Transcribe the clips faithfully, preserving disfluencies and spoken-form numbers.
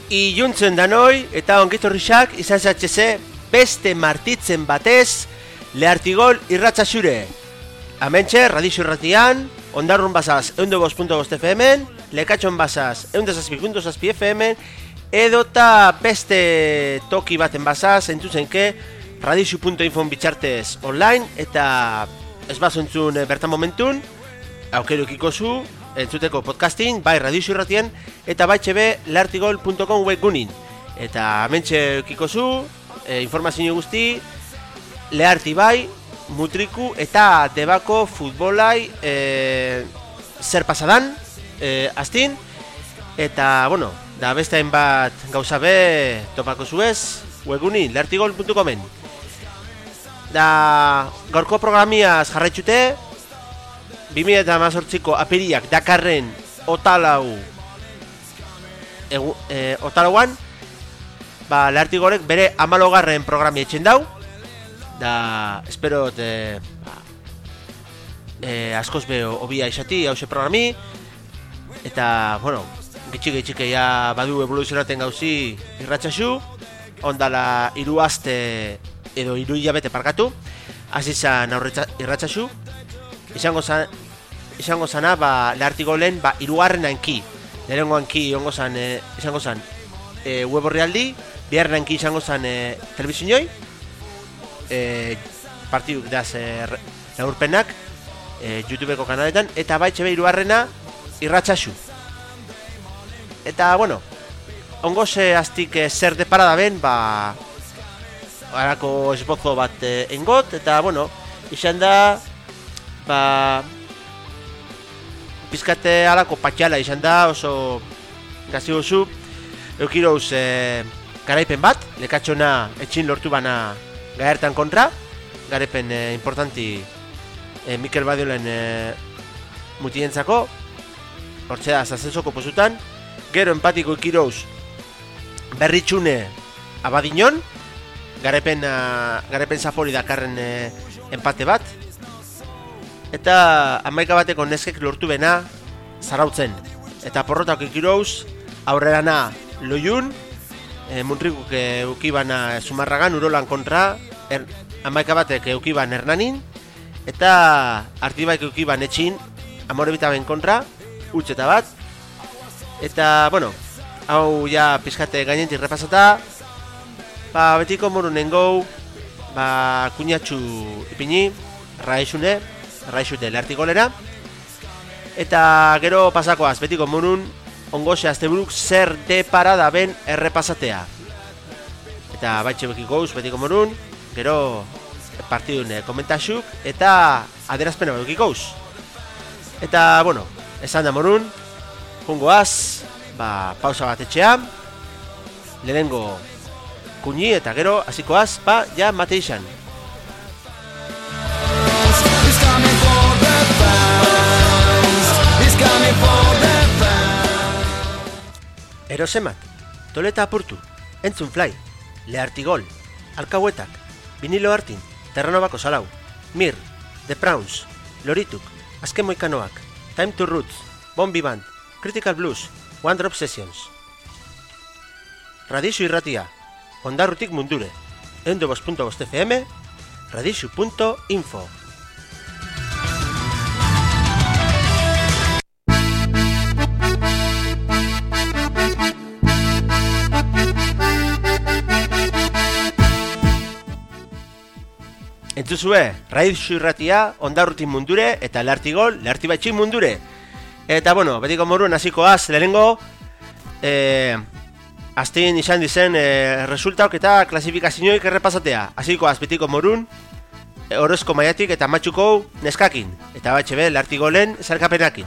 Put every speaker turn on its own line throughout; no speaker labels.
Iluntzen danoi eta ongitorrixak izan zatxeze beste martitzen batez Leartigol irratxasure. Hementxe, Radixo irratian, Ondarrun bazaz ehundu bost puntu bost F M-en, Lekatxon bazaz ehundu zazpi puntu zazpi F M-en, edota beste toki baten bazaz, entzuzenke radixo puntu info bitxartez online, eta ez bazo entzun bertan momentun, aukero ikikozu, entzuteko podcasting, bai Radixo irratien, eta bai txebe leartigol puntu com webgunin. Eta hementxe ikikozu, e, informazio guzti, Learti bai, Mutriku eta Debako futbolai e, zer pasadan, e, astin, eta, bueno, da beste hainbat gauza be topako zuez, webgunin, leartigol puntu comen. Da, gaurko programiaz jarraitxute, bi mila hemezortziko apiriak dakarren otalau egu, e, otalauan, ba, Leartigolek bere amalogarren programi etxen dau, da, espero e, ba, e, askoz beho obia isati hause programi, eta, bueno, gitxik gitxik ja badu evoluzionaten gauzi irratxasu, ondala hiru aste edo hiru hilabete parkatu, hasi zan irratxasu, izango zan, izango zana, ba, Leartigolen, ba, hirugarren anki, lehenengo anki ongo zan, e, izango zan, e, web horrialdi, biharren anki izango zan e, telebizinoi, e, partiduk daz e, laurpenak, e, YouTubeko kanaletan, eta bai txebe hirugarrena irratxasu. Eta, bueno, ongo ze aztik e, zer deparada ben, ba, harako esbozo bat e, engot, eta, bueno, izan da, ba, pizkate alako patxala izan da, oso gazi gozu, eukirouz e, garaipen bat, lekatxona etxin lortu bana gaertan kontra, garaipen e, importanti e, Mikel Badiolen e, mutientzako, hortzea zazensoko posutan, gero empatiko eukirouz berritxune abadinon, garaipen, a, garaipen zapori dakarren e, empate bat, eta hamaika bateko neskek lortu bena zarautzen. Eta porrotak ikirouz, aurrerana loiun, e, Muntrikuk eukibana Zumarragan, Urolan kontra, er, hamaika batek eukiban Hernanin, eta Artibaik eukiban etxin, Amorebitaben kontra, utz eta bat. Eta, bueno, hau ja pizkate gainentik repasata, ba, betiko morunen gau, ba, kuñatxu ipini, raizune, raizute Leartigolera, eta gero pasakoaz, betiko monun, ongoze azteburuk zer de parada ben errepasatea. Eta baitxe bekikouz, betiko monun, gero partidun komentaxuk, eta aderazpena bekikouz. Eta, bueno, esan da monun, jungoaz, ba, pausa bat etxea, lehenengo kuñi, eta gero, hasikoaz, ba, ja mate izan. Erosemat, toleta apurtu, entzun fly, Leartigol, alkauetak, vinilo hartin, terranovako salau, mir, The Prawns, lorituk, azken moikanoak, Time to Roots, Bombi Band, Critical Blues, One Drop Sessions. Radixo irratia, Ondarrutik mundure, ehundu bost puntu bost F M, radixo puntu info. Entzuzue, Radixo irratia, Ondarrutik mundure, eta Leartigol, Leartibaitxin mundure. Eta, bueno, betiko moruen hasikoaz, lehenengo, eh, aztin izan dizen e, resultauk eta klasifikazioik errepasatea. Hasikoaz, betiko morun, e, orozko maiatik eta matxuko neskakin, eta batxebe Leartigolen zarkapenakin.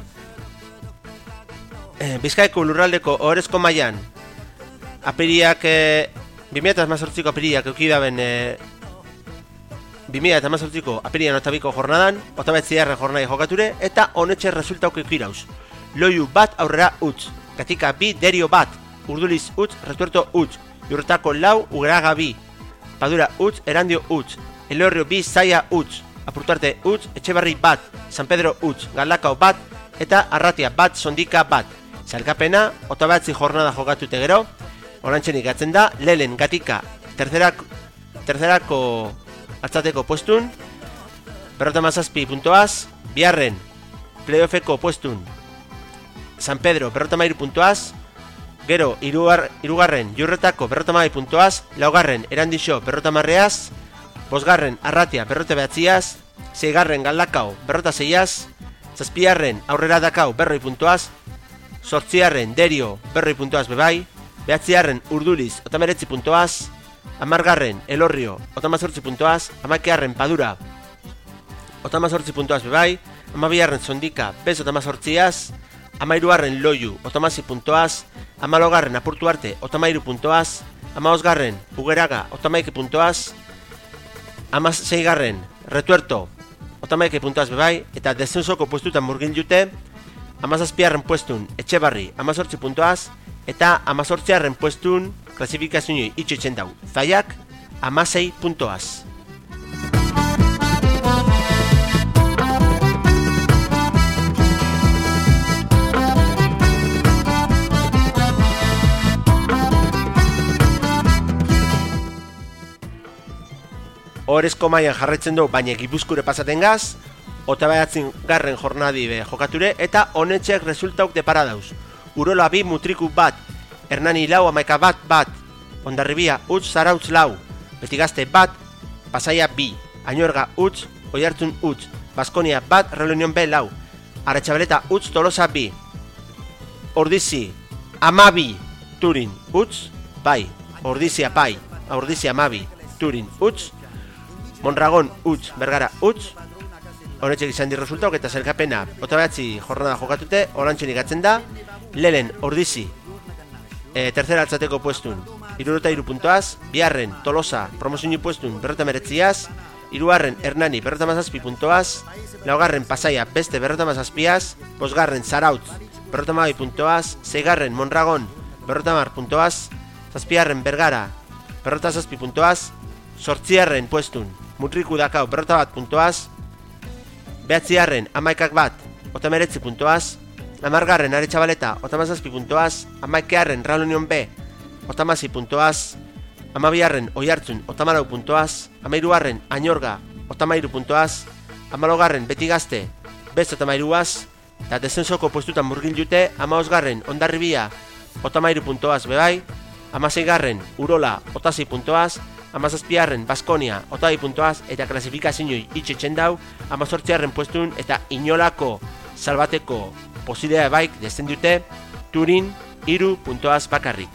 E, Bizkaiko lurraldeko orozko maian, apiriak, e, bi mila hemezortziko apiriak eukidaben, e, bi mila hemezortziko apirian otabiko jornadan, otabetziarren jornai jokature, eta honetxe resultauk eukirauz. Loiu bat aurrera utz, katika bi derio bat, urduliz utz, retuerto utz, jurretako lau ugeraga bi, padura utz, erandio utz, elorrio bi zaia utz, apurtuarte utz, etxebarri bat, San Pedro utz, galakao bat, eta arratia bat, sondika bat. Zalkapena, otabatzi jornada jokatute gero, Orantxenik gatzen da, Lelen Gatika tercerak, tercerako altzateko puestun, berrota mazazpi puntoaz, biharren playoffeko puestun, San Pedro berrota mairu puntoaz, gero irugar, irugarren Jurretako berrota mai puntoaz, laugarren Erandixo berrota marreaz, bosgarren Arratia berrota behatziaz, seigarren Galdakao berrota zeiaz, zazpiarren Aurrera Dakau berroi puntoaz, sortziarren Derio berroi puntoaz bebai, behatziarren Urduliz otameretzi puntoaz, amargarren Elorrio otamazortzi puntoaz, amakearren Padura otamazortzi puntoaz bebai, amabiarren Sondika bez otamazortziaz, amairuarren Loiu otamazi puntoaz, amalogarren Apurtu Arte otamairu puntoaz, amaosgarren Ugeraga otamaike puntoaz, amaseigarren Retuerto otamaike puntoaz bebai, eta descensoko puestutan murgin jute, amazazpiarren puestun Etxebarri amazortzi puntoaz, eta amazortziarren puestun klasifikazio itxoitzen dau, Zaiak amasei puntoaz. Horezko mailan jarraitzen du, baina Gipuzkure pasaten gaz, otabayatzen garren jornadi be jokature, eta honetxek resultauk depara dauz. Urola bi, Mutriku bat, Hernani lau, Amaika bat, bat, Ondarribia utz, Zarautz lau, Betigazte bat, Pasaia bi, Añorga utz, Oiartzun utz, Baskonia bat, Reunion B lau, Aretxabaleta utz, Tolosa bi, Ordizi, Amabi, Turin utz, bai, Ordizia pai, Ordizia amabi, Turin utz, Mondragon utz, Bergara utz, honetxek izan di resultauk eta zelkapena otabeatzi jornada jokatute, orantxenik gatzen da, Lelen Ordizi, e, tercera altzateko puestun, irurota iru puntoaz, biharren Tolosa promozio puestun berrota meretziaz, irugarren Hernani berrota mazazpi puntoaz, laugarren Pasaia beste berrota mazazpiaz, bosgarren Zarautz berrota mabi puntoaz, seigarren Mondragon berrota mar puntoaz, zazpiarren Bergara berrota zazpi puntoaz, sortziarren puestun Mutriku Dakau berrota bat puntoaz, behatziarren Amaikak bat otameretzi puntoaz, amargarren Aretxabaleta otamazazpi puntoaz, amaikearren Reunion B otamazi puntoaz, amabiarren Oiartzun otamalau puntoaz, amairuarren Añorga otamairu puntoaz, amalogarren Betigazte bez otamairuaz, eta descensoko puestutan murgil jute, amaosgarren Ondarribia otamairu puntoaz bebai, amaseigarren Urola otasi puntoaz, amazazpiarren Baskonia otai puntoaz, eta klasifikazioi itxetzen dau, amazortziarren puestun eta inolako salbateko posibilea baik dezen dute, Turin iru puntoaz bakarrik.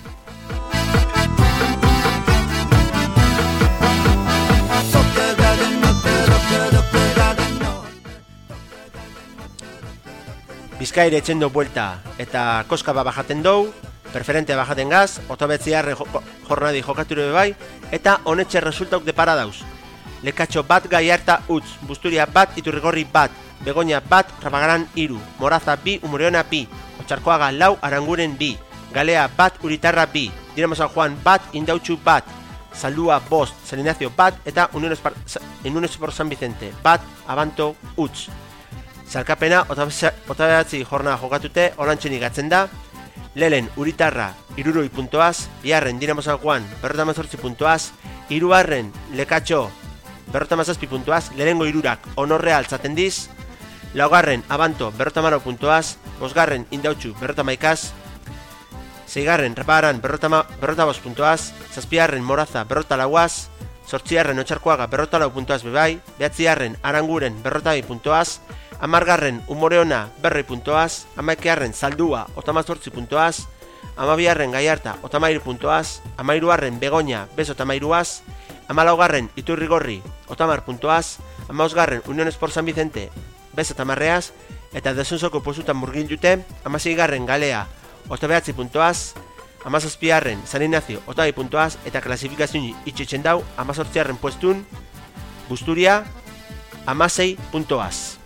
Bizkaire etxendo buelta eta koskaba bajaten dou, preferente bajaten gaz, otobetziarren jornadi jokature bai, eta honetxe resultauk depara dauz. Lekatxo bat, Gaiarta utz, Busturia bat, Iturrigorri bat, Begoña bat, Rabagaran iru, Moraza bi, Umureona bi, Otxarkoaga lau, Aranguren bi, Galea bat, Uritarra bi, Dinamo San Juan bat, Indautxu bat, Zaldua bost, San Ignacio bat, eta Unión Esport San Vicente bat, Abanto utz. Zalkapena, otabeatzi jornada jokatute, orantxenik gatzen da, Lelen Uritarra iruroi puntoaz, biharren Dinamo San Juan berrota mazortzi puntoaz, irugarren Lekatxo berrota mazazpi puntoaz, lehengo irurak onorrea altzaten diz, laugarren Abanto berrota maro puntoaz, bosgarren Indautxu berrota maikaz, seigarren Rapagaran berrota, ma, berrota bos puntoaz, zazpigarren Moraza berrota lauaz, sortziarren Otxarkoaga berrota lau puntoaz bebai, behatziarren Aranguren berrota bi puntoaz, amargarren Umoreona berroi puntoaz, amaikearren Zaldua otamazortzi puntoaz, amabiarren Gaiarta otamairu puntoaz, amairuarren Begoña bez otamairuaz, amalaugarren Iturrigorri otamar puntoaz, amaosgarren Unión Esport San Vicente bez otamarreaz, eta desonsoko postutan murgin jute, amaseigarren Galea otabeatzi puntoaz, amazazpiarren San Ignacio otabi puntoaz, eta klasifikazio itxetzen dau, amazortziarren puestun Busturia amasei puntoaz.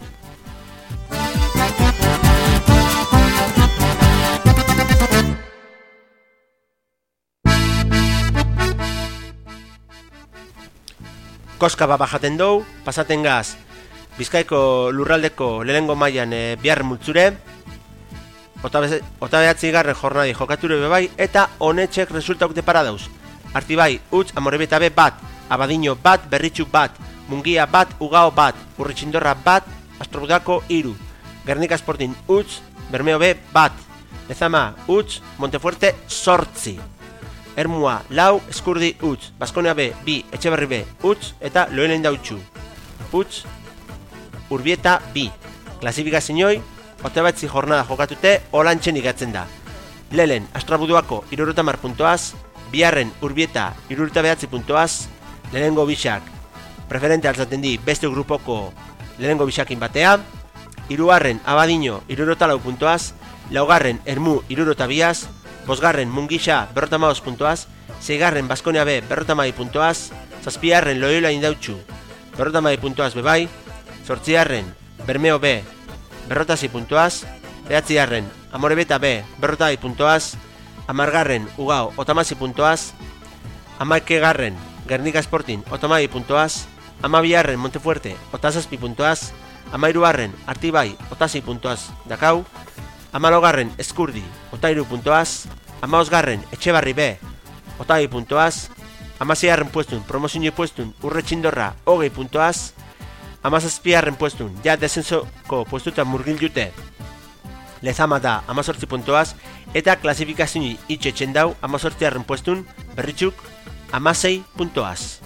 Koskaba bajaten dou, pasaten gaz Bizkaiko lurraldeko lehengo mailan e, bihar multzure, ota behatzi garren jornadi jokature bebai, eta honetxek resultauk depara dauz. Artibai, utz, Amorebeta be bat, Abadiño bat, Berritxu bat, Mungia bat, Ugao bat, Urritxindorra bat, Astrobudako iru, Gernika Sporting utz, Bermeo be bat, Lezama utz, Montefuerte sortzi, Ermua lau, Eskurdi utz, Baskonia be bi, Etxeberri be utz, eta Loenen dautxu utz, Urbieta bi. Klasifikaziooi, otebatzi jornada jokatute olantxen igatzen da. Lelen, Astrabuduako irurogeita hamar puntoaz, biharren Urbieta irurogeita behatzi puntoaz, lehenengo bisak preferente altzaten di beste grupoko lehenengo bisakin batea, hirugarren Abadiño irurogeita lau puntoaz, laugarren Ermu irurogeita biaz, bosgarren Mungisa berrogeita hamabost puntoaz, seigarren Baskonia be berrogeita hamabi puntoaz, zazpigarren Loyola Indautxu berrogeita hamabi puntoaz bebai, zortzigarren Bermeo be berrogeita sei puntoaz, behatzigarren Amorebeta be berrogeita bi puntoaz, hamargarren Ugao otamasi puntoaz, hamaikagarren Gernika Sporting otamabi puntoaz, hamabigarren Montefuerte otazazpi puntoaz, hamairugarren Artibai otasei puntoaz dakau, hamalaugarren Eskurdi otairu puntoaz, hamabosgarren Etxebarri be otabi puntoaz, hamaseigarren puestun promozio puestun Urretxindorra hogei puntoaz, hamazazpigarren puestun ja desensoko puestutan murgil jute Lezama da hamazortzi puntoaz, eta klasifikazio itxetxen dau hamazortzigarren puestun Berritxuk hamasei puntoaz.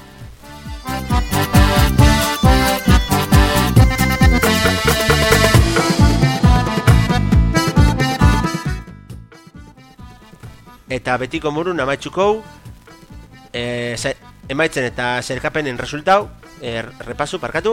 Eta betiko murun amaitxukou e, emaitzen eta zerkapenen resultau e, repasu, parkatu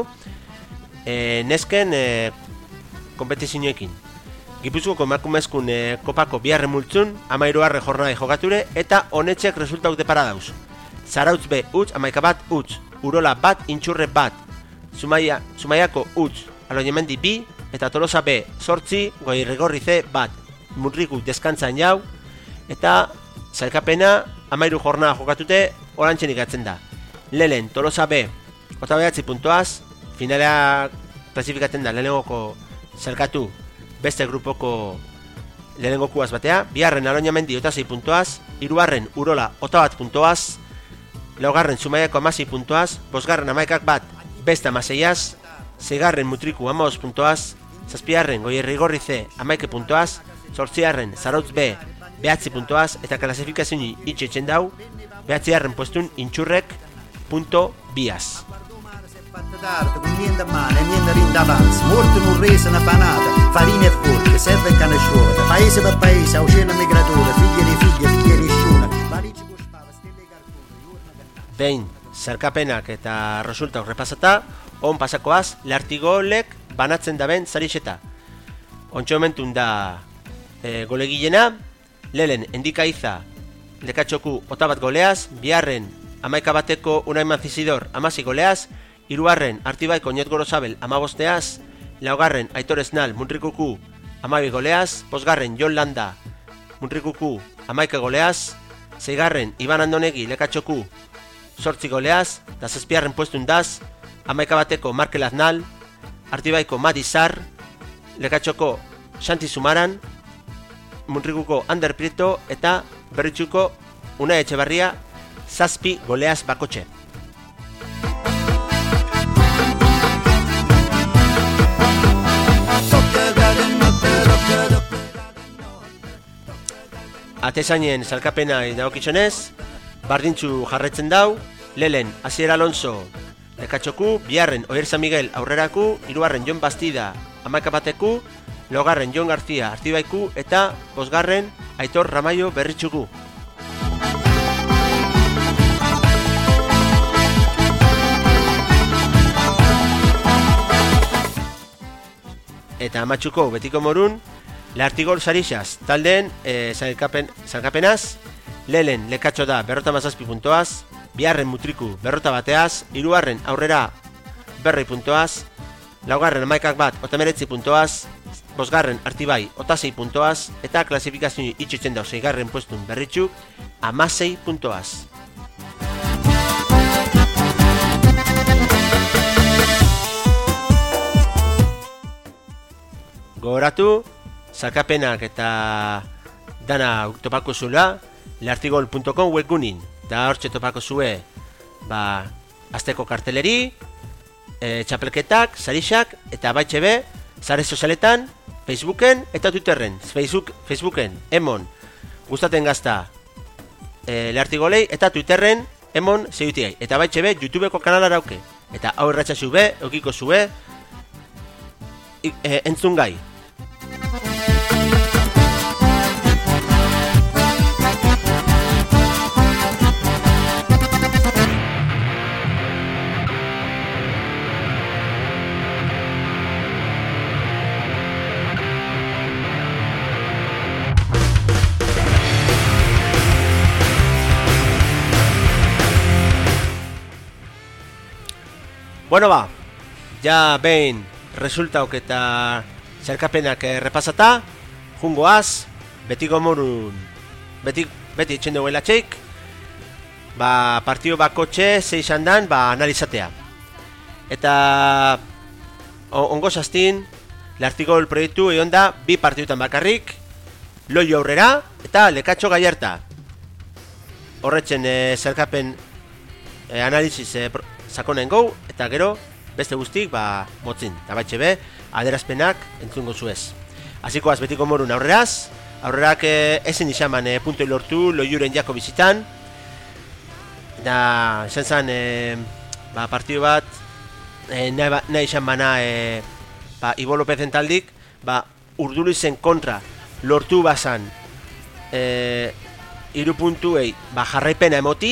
e, nesken e, kompetizioekin. Gipuzkoako emakumezkun e, kopako biharren multzun, hamairugarren jornada jokature, eta honetxek resultauk depara dauz. Zarautz be utz, hamaika bat utz, Urola bat, Intxurre bat, Zumaia, Zumaiako utz, Aloñemendi bi, eta Tolosa be sortzi, Goirrigorri ze bat, Murriku deskantzan jau, eta zailkapena hamairu jornada jokatute orantxen ikatzen da. Lelen, Tolosa be, ota behatzi puntoaz, finalea klasifikatzen da lehenengoko zailkatu beste grupoko lehenengo kuaz batea, biharren Aloñamendi ota sei puntoaz, hirugarren Urola ota bat puntoaz, laugarren Zumaiako hamasei puntoaz, bosgarren hamaikak bat beste hamaseiaz, seigarren Mutriku hamabost puntoaz, zazpigarren Goierrigorri ze hamaike puntoaz, zortzigarren Zarautz be behatzi puntoaz, eta klasifikazio itxetxen dau, behatzigarren puestun Intxurrek punto biaz.
D'arte, con niente a mano e niente rindavanza, morte non resa una panata, farina e forte, serve e cane sciolta, paese per paese, oceano migratore, figlie di figlie, figlie nessuno, valici costava, stelle cartone,
behin, zerkapenak eta resultauk repasata, on pasakoaz, lartigolek banatzen daben zarixeta. Ontxo momentun da e, golegilena, lelen endikaiza lekatxoku otabat goleaz, biharren amaika bateko Unai Manzizidor amasi goleaz, hirugarren Artibaiko Oñet Gorosabel amabosteaz, laugarren Aitor Esnal Munrikuku amabi goleaz, bosgarren Jon Landa Munrikuku amaika goleaz, seigarren Iban Andonegi lekatxoku sortzi goleaz, da zazpigarren puestun daz, amaika bateko Markel Aznal, Artibaiko Madizar, lekatxoko Xanti Zumaran, Munrikuko Ander Prieto, eta Berritxuko Unai Etxebarria zazpi goleaz bakotxe. Atezainen salkapena dagokizunez, bardintzu jarretzen dau, lelen Asier Alonso lekatxoku, biharren Oier San Miguel aurreraku, hirugarren Jon Bastida hamaika bateku, laugarren Jon García Artibaiku, eta bosgarren Aitor Ramaio Berritxuku. Eta amatxuko betiko morun, Lartigol sarixaz, taldeen e, zailkapen, zailkapenaz, lelen lekatxo da berrota mazazpi puntoaz, biharren Mutriku berrota bateaz, hirugarren aurrera berroi puntoaz, laugarren amaikak bat otameretzi puntoaz, bosgarren Artibai otasei puntoaz, eta klasifikazio itxutzen dau seigarren puestun Berritxuk amasei puntoaz. Gogoratu, zalkapenak eta dana topako zula leartigol punto com webgunin. Da hortxe topako zue ba, azteko karteleri, e, txapelketak, sarixak, eta baitxe be, zare sozialetan, Facebooken eta Twitterren. Facebook, Facebooken, emon, gustaten gazta e, leartigolei, eta Twitterren, emon, zeutiai. Eta baitxe be, YouTubeko kanala dauke. Eta hau erratxa zube, eukiko zue, e, entzun gai. Bueno ba, ja behin resultauk eta zerkapenak repasata, jungoaz, betiko morun, beti, beti etxen duela txeik, ba, partio bako txe, zeixan dan, ba, analizatea. Eta, ongo zaztin, Leartigol proiektu egon da, bi partidutan bakarrik, Loio aurrera, eta Lekatxo Gallarta. Horretzen e, zerkapen e, analiziz e, sakonen gau, eta gero, beste guztik, ba, motzin. Eta baitxe be, aderazpenak entzungo zuez. Azikoaz betiko morun aurreraz, aurrerak e, ezin izaman e, puntoi lortu Loiuren jako bizitan. Da, izan zen, e, ba, partidu bat, e, nahi, ba, nahi izan bana, e, ba, Ibo Lopezen taldik, ba, Urdulizen kontra lortu bazan, e, iru puntuei, ba, jarraipena emoti,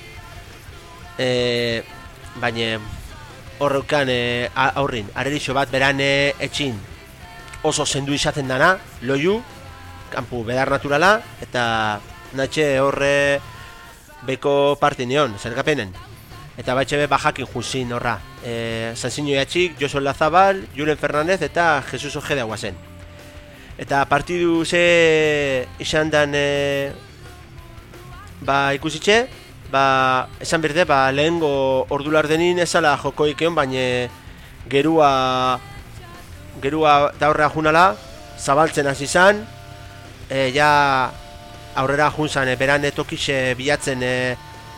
e, baina horreukan e, aurrin, arerixo bat beran e, etxin oso zendu izaten dana, Loiu, kanpu bedar naturala, eta natxe horre beko parte neon, zergapenen. Eta baitxe be bajakin juzin horra. E, Sanzino Iatxik, Josu Lazabal, Julen Fernandez eta Jesus Ojeda guazen. Eta partidu ze izan dan e, ba ikusitxe, ba, esan berde, ba, lehengo ordular denin ezala joko ikeon, baina gerua gerua da horrea junala, zabaltzen hasi izan, e, ja aurrera junzan, e, beran etokixe bilatzen, e,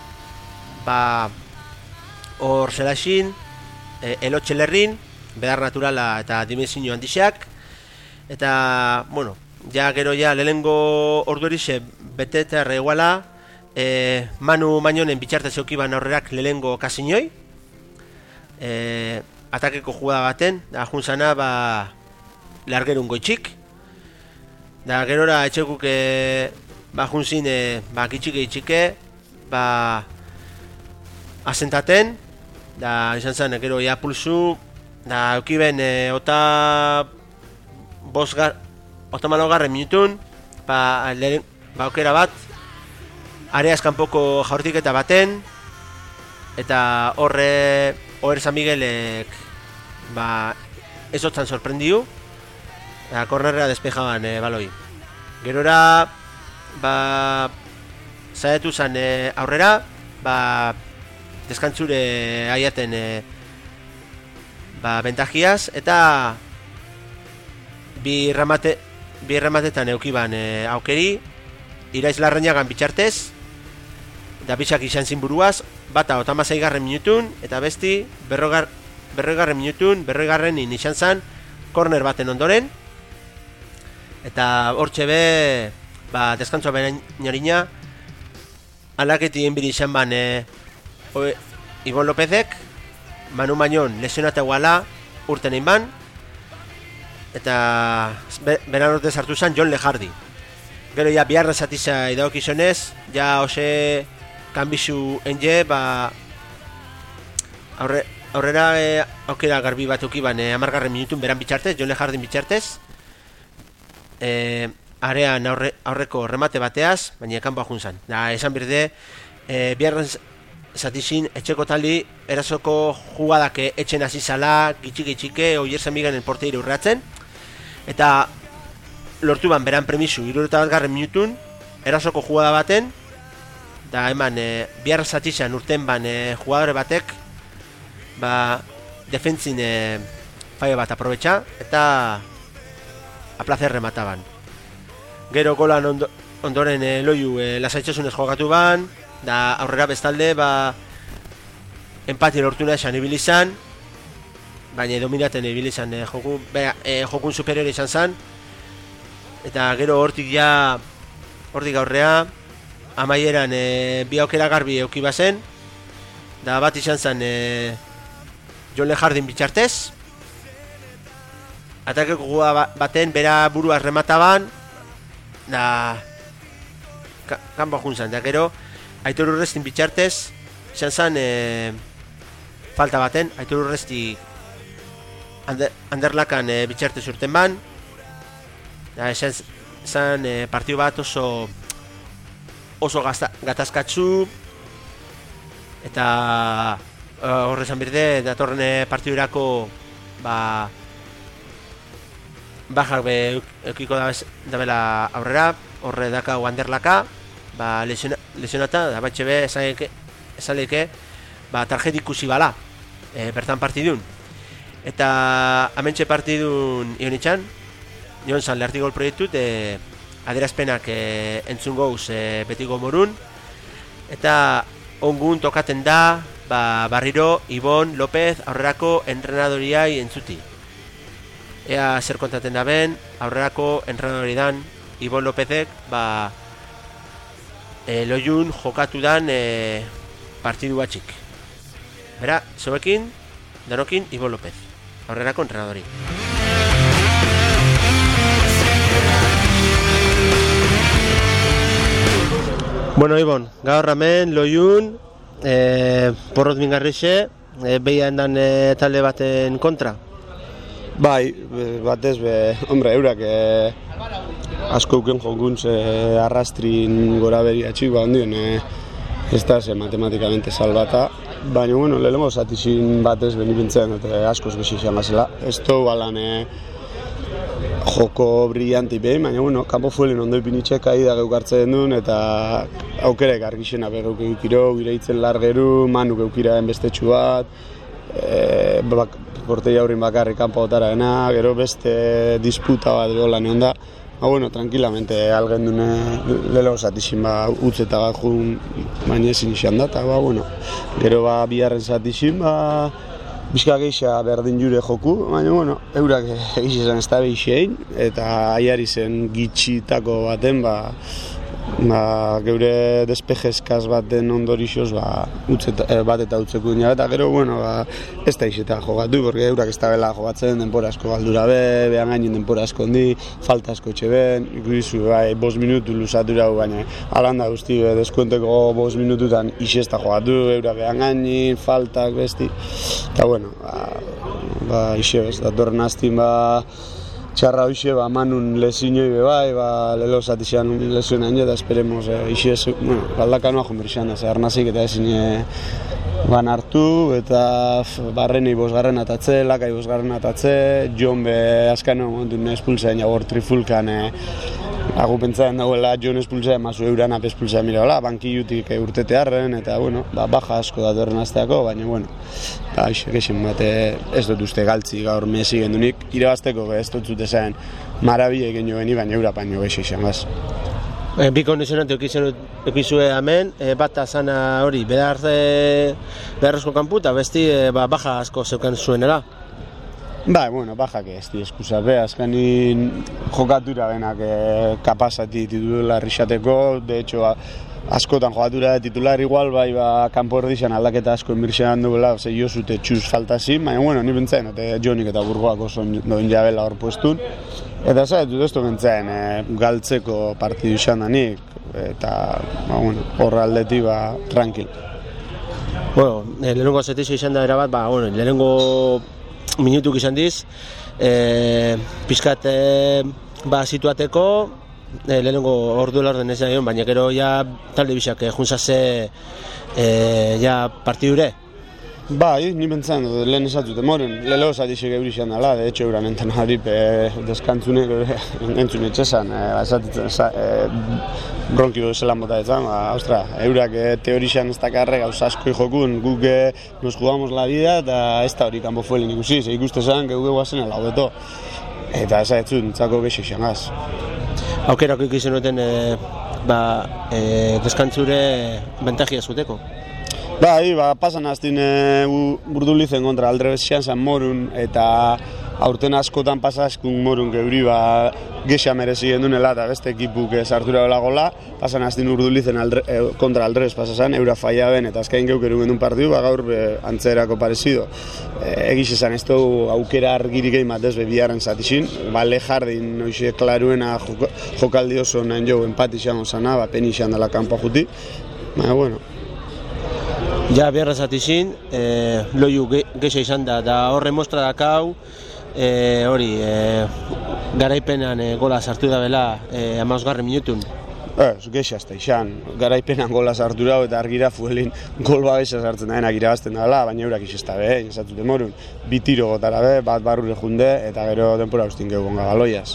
ba, hor zelaxin, e, elotxelerrin, bedar naturala eta dimensio handixak, eta, bueno, ja gero ja lehengo orduerixe beteter eguala, E, Manu Mañonen bitxarte zeukiban aurrerak lehengo kasinoi, e, atakeko jugada baten, da junzana ba, largerun goitxik, da gerora etxekuk e, ba, junzin e, ba, gitxike itxike, ba, asentaten, da izan zen gero ja pulsu, da eukiben e, ota bosgar, ota malogarren minutun, ba, lehen, ba, okera bat, areaz kanpoko jaurtiketa baten, eta horre Oer San Miguelek ba, ezotzan sorprendiu, eta kornerrea despejaban e, baloi. Gerora ba, zaetu zan e, aurrera, ba, deskantzure aiaten e, ba, bentajiaz, eta bi ramate, bi ramatetan eukiban e, aukeri, Iraiz Larrañagan bitxartez, da bitxak izan zinburuaz, bata otamazaigarren minutun, eta besti berrogar, berrogarren minutun, berrogarren in izan zan, korner baten ondoren, eta hortxe be, ba, deskantzua bainarina, alaketien biri izan ban, e, oe, Ibon Lopezek, Manu Mañon lesionata guala urten egin ban, eta be, beran urte sartu zan Jon Lejardi. Gero ja biharra zatiza idagokizonez, ja ose kanbizu enge, ba, aurre, aurrera e, aukera garbi bat ukiban e, amargarren minutun beran bitxartez, Jon Lejardin bitxartez, e, arean aurre, aurreko remate bateaz, baina kanpoa junzan. Da, esan berde, e, biharra zatizin etxeko taldi erasoko jugadak etxen hasi zala, gitxik-gitxike, Oier San Miguelen porteire urratzen, eta lortu ban beran premisu hirurogeta bat garren minutun erasoko jugada baten, da eman e, bihar zatizan urten ban e, jugadore batek ba, defentzin e, faio bat aprobetxa, eta a placer remataban. Gero golan ondo, ondoren e, loiu e, lasaitxasunez jokatu ban, da aurrera bestalde, ba, empati lortu nahi esan ibili izan, baina dominaten ibili izan e, joku, be, e, jokun superior izan zan, eta gero hortik ja, hortik aurrea, amaieran e, bi aukera garbi euki bazen, da bat izan zen e, John Lejardin bitxartez, atakeko baten bera burua remataban, da ka, kanpo juntzan, da gero Aitor Urrestin bitxartez izan zen e, falta baten, Aitor Urresti ander, anderlakan e, bitxartez urten ban, da izan zen e, partiu bat oso oso gazta, gatazkatzu, eta horrezan birde datorren e, partiurako ba bajak be eukiko dabela aurrera, horre daka Wanderlaka, ba lesiona, lesionata, da batxe be esan leke, ba tarjet ikusi bala, e, bertan partidun. Eta amentxe partidun ionitzan, nion zan lehartik gol proiektut, e, adierazpenak e, entzun gauz e, betiko morun, eta ongun tokaten da, ba, Barriro, Ibon, López, aurrerako entrenadoriai entzuti. Ea zer kontaten da ben, aurrerako entrenadori dan, Ibon Lópezek, ba, e, loiun jokatu dan e, partidu batxik. Bera, zeuekin, danokin, Ibon López, aurrerako entrenadori. Bueno, Ibon, gaur hemen loiun, e, porrot mingarrixe, e, behian dan e, talde baten kontra.
Bai, batez be, hombre, eurak e, asko uken jokuntz e, arrastrin gora beria txik, ba, ondien, e, ez da ze matematikamente salbata, baina, bueno, lehenko zatizin batez beni bintzen, eta askoz besi izan gazela. Ez du balan e, joko brillanti behin, baina, bueno, kanpo fuelen ondo ipinitxek aida geukartzen duen, eta aukerek argixena begeuk eukiro, gireitzen largeru, manuk eukiraen bestetxu bat, e, bak, portei aurrin bakarrik kanpo otara gena, gero beste disputa bat gola neon da. Ba, bueno, tranquilamente algen dune lelo zatizin ba utz eta bat jun baina ezin izan da, eta ba, bueno, gero ba biharren zatizin ba bizka geixa berdin jure joku, baina, bueno, eurak egiz esan ez da behixein, eta aiari zen gitxitako baten, ba, ba, geure despejezkaz baten ondorixoz ba, utzeta, bat eta utzeko dina, eta gero, bueno, ba, ez da izeta jogatu, porque eurak ez da bela jogatzen, denpora asko galdura be, behan gainin denpora asko hondi, falta asko etxe ben, ikudizu, bai, bost minutu luzatura hu, baina alanda guzti, deskuenteko bost minututan isesta jogatu, eurak behan gainin, faltak besti, eta bueno, ba, ba ixe bez, datorren hastin ba, txarra hoxe, ba, manun lezinoi be bai, ba, lelo zatizan lesionan jo, eta esperemos, e, ixe, bueno, galdakanoa jonberixan da, ze arnazik eta ezin e, ban hartu, eta barrenei bosgarren atatze, lakai bosgarren atatze, Jon be azkano montun espulsaen jagor trifulkan, e, agu pentsatzen dagoela Jon espulsaen mazu euran ap espulsaen miraola, bankiutik e, urtetearren, eta, bueno, ba, baja asko datorren asteako, baina, bueno, ba, ixe, gexen bate, ez dut uste galtzi gaur Messi gendunik, irabazteko ez dut zute zen marabile egin jo beni, baina eurapaino gexe izan gaz.
E, bi kondizionante eukizue hemen, e, bat azana hori, behar e, beharrezko kanpu, eta besti e, ba, baja asko zeukan zuenera.
Ba, bueno, bajak ez di eskusa, be, azkanin jokatura benak e, kapasati titular rixateko, de hecho, a, askotan jokatura titular igual, bai, ba, kanpo erdizan aldaketa asko enbirxean duela, ze jo zute txuz faltazin, baina, bueno, ni bentzaen, eta Jonik eta Burgoak oso doin jabela hor puestun. Eta zait, dut ez du bentzaen, e, galtzeko partidu izan danik, eta, ba, bueno, horra aldeti, ba, tranquil.
Bueno, e, lehenengo zetizio izan da erabat, ba, bueno, lehenengo minutuk izan diz, e, pizkat, e, ba, situateko, e, lehenengo ordu laurden ez da, baina gero ja talde bizak e, juntzase e, ja partidure.
Bai, ni bentzan, lehen esatut, moren, lelo esatixek euri izan dela, de hecho, euran enten harip e, deskantzunek entzun etxesan, e, esatitzen, e, bronkido zelan bota etzan, ba, ostra, eurak e, teorixan ez dakarre gauz asko jokun, guk e, nos jugamos la vida, eta ez da hori kanpo fuelin ikusi, ze ikuste zan, geu guazen ela hobeto. eta ez aitzut nintzako gexe xangaz.
Aukerak ikizen duten e, ba, e, deskantzure bentajia zuteko?
Bai, ba, pasan aztin e, Urdulizen kontra aldrebesian zan morun, eta aurten askotan pasaskun morun geuri ba, gexa merezi gendunela eta beste ekipuk sartura dola gola, pasan aztin Urdulizen aldre, e, kontra aldrebes pasasan, eura falla ben, eta azkain geuk eruen duen partidu, ba, gaur be, antzerako parezido. E, egiz esan ez dugu aukera argirik egin batez bebiaren zatixin, ba, lejardin noixe klaruena jok, jokaldi oso nahen jo empati izango zana, ba, peni izan dela kanpo juti, baina, bueno.
Ja, biarra zatixin, e, loiu ge, gexa izan da, da horre mostra dakau, e, hori, e, garaipenan e, gola sartu da bela e, amausgarren minutun.
Ez, gexa ez da izan, garaipenan gola sartu dago eta argira fuelin gol babesa sartzen da denak irabazten dela, baina eurak izesta be, esatute morun, bi tiro gotara be, bat barrure junde, eta gero denpora ustin geukon gagaloiaz.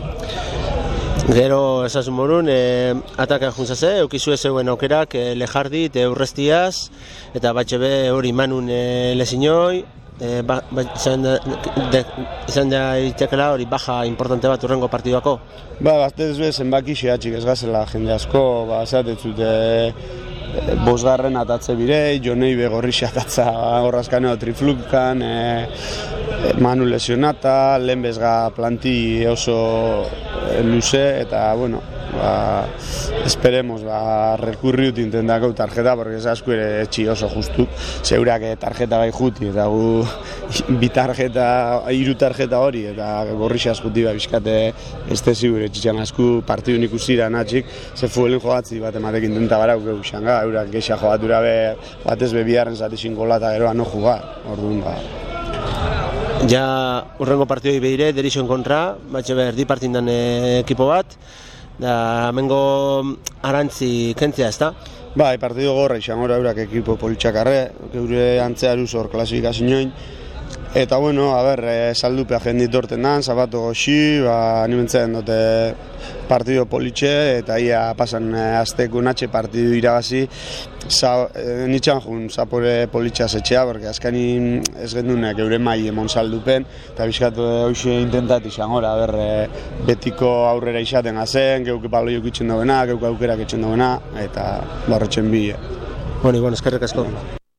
Gero esasun morun, e, ataka juntzaze, eukizu zeuen aukerak, e, lejardi, te urrestiaz, eta batxe be hori manun e, lezinoi, e, ba, ba, izan, da, izan da itekela hori baja importante bat urrengo partiduako.
Ba, baztez be, zenbaki xeatxik ez gazela jende asko, ba, zatetzute e, bosgarren atatze birei, jonei be gorri xatatza horrazkaneo triflukan, e, Manu lesionata, lehen bezga planti oso luze, eta, bueno, ba, esperemos, ba, rekurriut intentako tarjeta, porque ez asko ere etxi oso justu, zeurak tarjeta gai juti, eta gu bi tarjeta, hiru tarjeta hori, eta gorrixaz juti ba, bizkate ez tezigure etxitxan asku partidun ikusira natxik, ze fuelin jogatzi bat ematek intenta barau geu xanga, eurak gexa jogatura be, batez bebiaren zatixin gola eta geroa no jugar, orduan ba.
Ja urrengo partidoi behire, derixoen kontra, batxe behar di partindan e, ekipo bat, da mengo arantzi kentzia ez da?
Bai, partido gorra izan gora eurak ekipo politxakarre, geure antzearuz hor klasifikazioin, eta bueno, a ber, e, saldupea jendit orten dan, zapato goxi, ba, nimentzen dute partido politxe, eta ia pasan e, azteko natxe partidu iragazi, Sa, e, nitxan jun zapore politxaz etxea, porque azkani ez gendun geure mai emon saldupen, eta bizkatu hoxe intentat izan gora, ber, e, betiko aurrera izaten gazen, geuk baloiok itxen dagoena, geuk aukerak itxen dagoena, eta barretxen bi.
Bueno, bueno, eskerrik asko.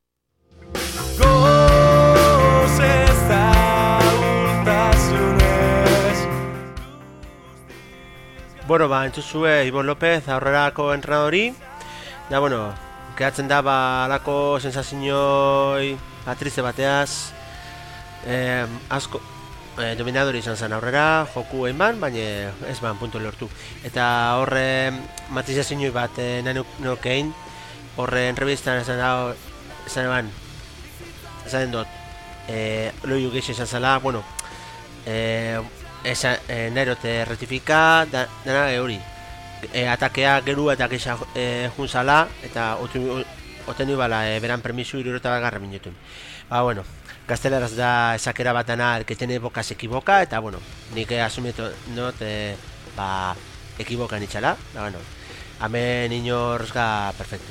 Bueno, ba, entzuzue Ibon López aurrerako entrenadori, da, bueno, gehatzen da, ba, alako sensazioi patrize bateaz, eh, asko, eh, dominadori izan zen aurrera, joku egin ban, baina ez ban puntu lortu. Eta horre matizazioi bat eh, nahi nukein, horre entrevistan esan da, esan eban, esan dut, eh, loiu gehiago izan zela, bueno, eh, esa, eh, nahi rote rectifika, da, dana hori. E, atakea gerua eta geisa e, junzala, eta oten bala e, beran permisu irureta bat garra minutun. Ba, bueno, gazteleraz da esakera bat dana, el que tiene boca se equivoca, eta, bueno, nik asumitu not, e, ba, equivokan itxala, ba, bueno, hemen inorrezga perfectu.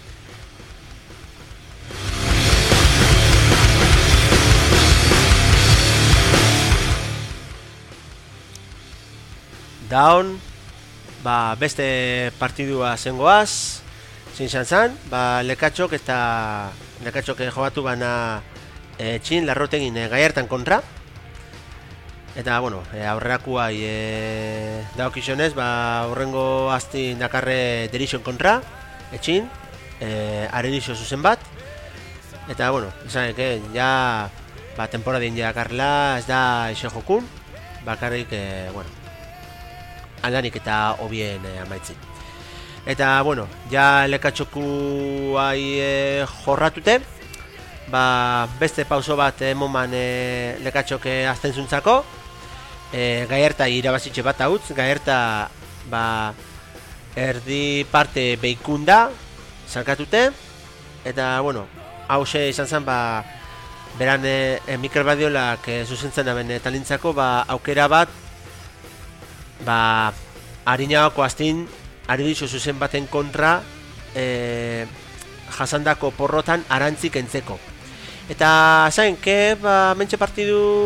Down, ba, beste partidua zengoaz, zein zan zan, ba, lekatxok eta lekatxok jogatu bana e, txin larrotegin e, gaiertan kontra. Eta, bueno, e, aurrerakua e, daokizionez, ba, horrengo azti nakarre derixon kontra, etxin, e, aredixo zuzen bat. Eta, bueno, esanek, eh, ja, ba, temporadien jakarrela ez da iso jokun, bakarrik, e, bueno, aldanik eta hobien e, amaitzi. Eta, bueno, ja lekatxoku hai e, jorratute, ba, beste pauso bat emoman e, lekatxoke azten zuntzako, e, Gaierta irabazitxe bat hautz, Gaierta ba, erdi parte beikunda salkatute, eta, bueno, hause izan zen, ba, beran e, e, Mikel Badiolak e, zuzentzen aben e, talintzako, ba, aukera bat, ba, harinagoko aztin, haridixo zuzen baten kontra e, jasandako porrotan arantzik entzeko. Eta zain, ke, ba, mentxe partidun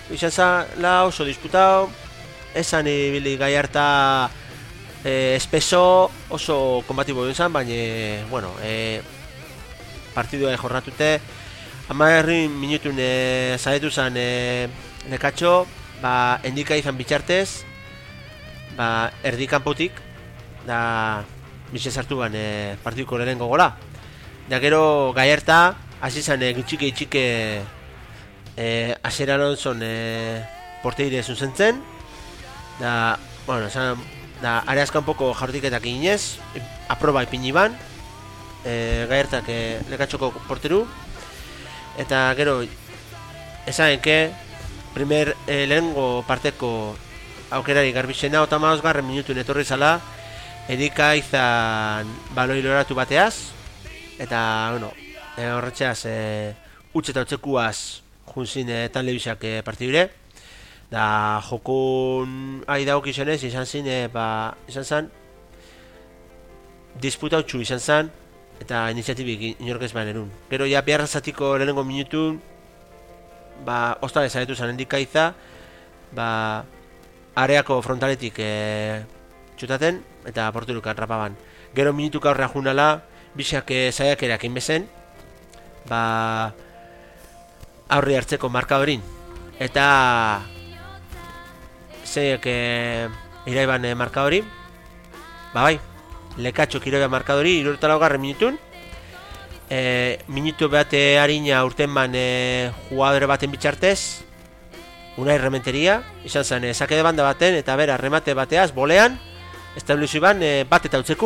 izan zala oso disputau, esan ibili Gallarta e, espeso, oso kombatibo izan, baina, bueno, e, partidua jorratute, Amaerrin minutun e, zaetu zen e, Lekatxo, ba, endika izan bitxartez, ba, erdi kanpotik, da, bize sartu ban e, partiduko lehenengo gola. Da gero Gallarta, hasi zen e, gitxike itxike e, Asier Alonson e, porteire zuzentzen, da, bueno, esan, da, areazkan poko jartiketak inez, aproba ipini ban, e, Gallartak e, Lekatxoko porteru, eta gero, esan ke, primer eh, lehengo parteko aukerari garbixena, eta maozgarren minutun etorri zala, Erika izan baloi loratu bateaz, eta, bueno, e, horretxeaz, e, utxe eta utzekuaz junzin e, telebisak e, partidure, da jokun ari dauk izanez, izan zin, e, ba, izan zan, disputa utxu izan zan, eta iniziatibik inorkez bain erun. Gero, ja, biharrazatiko lehenengo minutun, ba, ostale zaretu zan endikaiza, ba, areako frontaletik e, txutaten, eta porturuk atrapaban. Gero minutuka horrea junala, bisak e, zaiakerak inbezen, ba, aurri hartzeko markadorin. Eta zeiak e, iraiban e, markadori, ba bai, Lekatxok iraiban markadori, irurtalaugarren minutun, E, minutu behate harina urten ban e, jugadore baten bitxartez, Unai Rementeria, izan zen e, sake de banda baten, eta bera remate bateaz, bolean, establizio ban e, bat eta utzeku.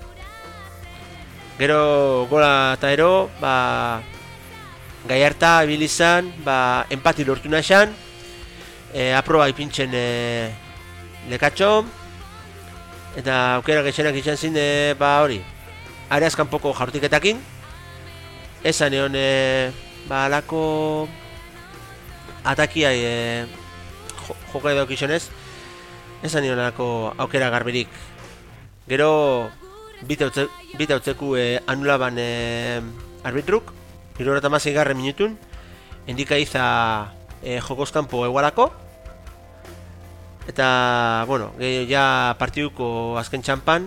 Gero gola eta ero, ba, Gallarta ibilizan, ba, empati lortu naixan, e, aproba ipintzen e, Lekatxo, eta aukera gexenak izan zin, e, ba hori, areazkan poko jartiketakin, esan egon, e, ba, alako atakia e, jo, joka edo kizionez, esan egon alako aukera garberik. Gero, bita utzeku e, anulaban e, arbitruk, irureta mazei garren minutun, indika iza e, jokoskampo egualako, eta, bueno, gehiago ja partiduko azken txampan,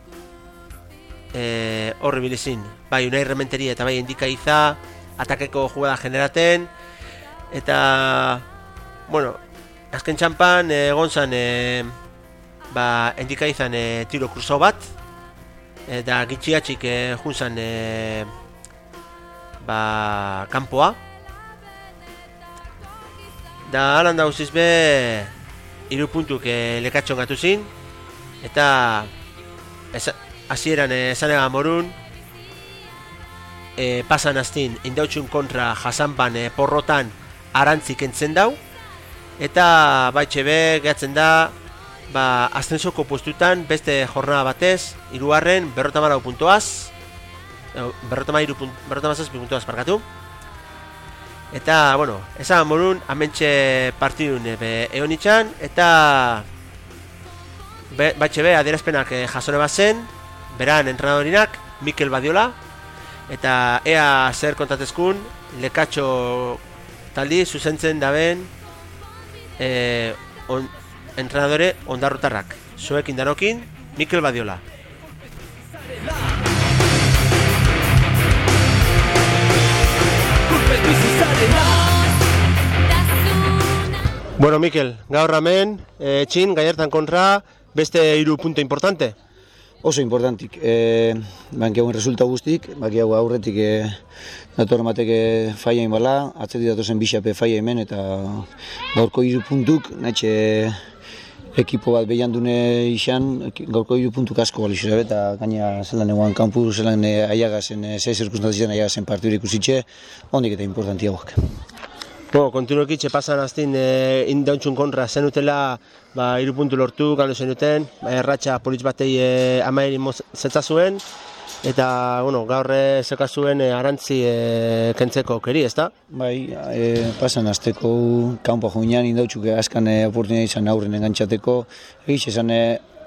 E, horri bilizin, bai Unai Rementeria eta bai indika iza, atakeko jugada generaten, eta, bueno, azken txampan egon zan, e, ba, indika izan e, tiro kruzau bat, eta gitxiatxik e, junzan, e, ba, kanpoa, da alan dauziz be, iru puntuk e, Lekatxon gatu zin, eta, eza, hasieran esanega morun, e, pasan aztin indautxun kontra jasanpan e, porrotan arantzik entzen dau, eta baitxe be gehatzen da, ba, aztensoko postutan beste jornada batez, irugarren berrotamara puntuaz, berrotamazazpi puntuaz parkatu, eta, bueno, esan morun, amentxe partidun e, egon itxan, eta be, baitxe be adierazpenak e, jasone bazen, beran entrenadorinak, Mikel Badiola, eta ea zer kontatezkun, Lekatxo taldi zuzentzen daben e, on, entrenadore ondarrutarrak. Zuekin danokin, Mikel Badiola. Bueno, Mikel, gaur hemen, e, txin, Gallartan kontra, beste hiru punto importante.
Oso importantik, e, banki hauen resulta guztik, banki hau aurretik e, dator mateke faia inbala, atzetik datozen bixape faia hemen, eta gaurko hiru puntuk, nahetxe ekipo bat behian dune izan, gaurko hiru puntuk asko balizura, eta gaina zelan eguan kanpur, zelan e, aiagazen, e, zei zirkunstantzitzen aiagazen partidurik usitxe, ondik eta importantiagoak.
Bo, kontinuekitxe pasan aztin e, indauntxun kontra zenutela, ba, iru puntu lortu, galdu zenuten, ba, erratxa politx batei e, amaeri zetza zuen, eta, bueno, gaur zeka zuen e, arantzi e, kentzeko keri, ezta?
Bai, e, pasan azteko kanpo joinean indautxuk askan e, oportunidad izan aurren engantxateko, egiz esan e,